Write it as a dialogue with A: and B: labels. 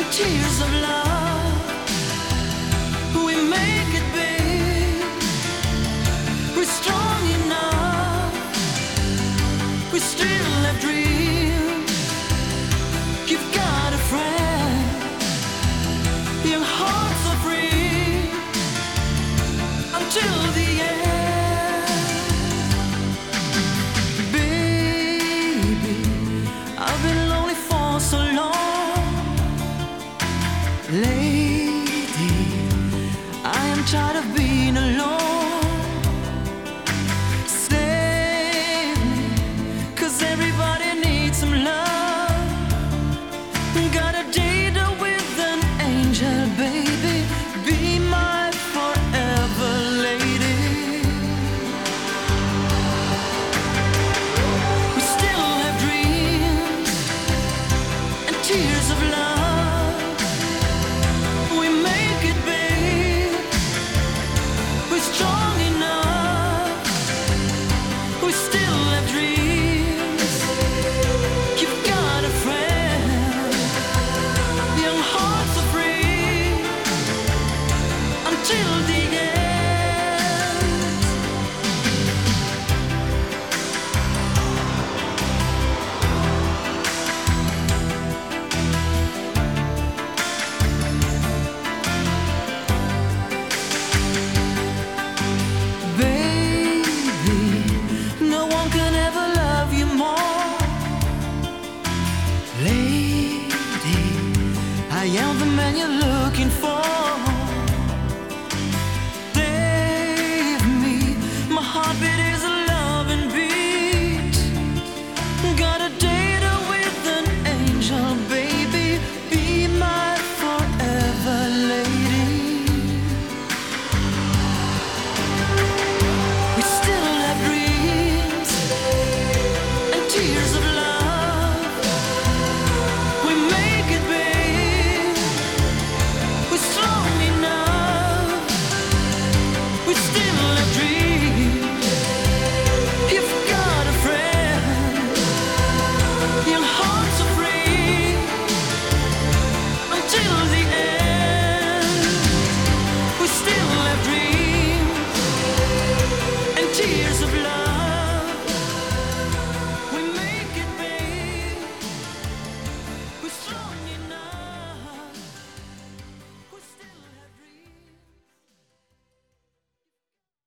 A: tears of love, we make it big. We're strong enough, we still have dreams. You've got a friend, your hearts are free until the end. Baby, I've been lonely for so long. Lady, I am tired of being alone. Save me, 'cause everybody needs some love. Got a date with an angel, baby. Be my forever lady. We still have dreams and tears of love. We make it big. We're strong enough. We still have dreams. You've got a friend. Young hearts are free until the end. Baby, no one can ever love you more. Lady, I am the man you're looking for.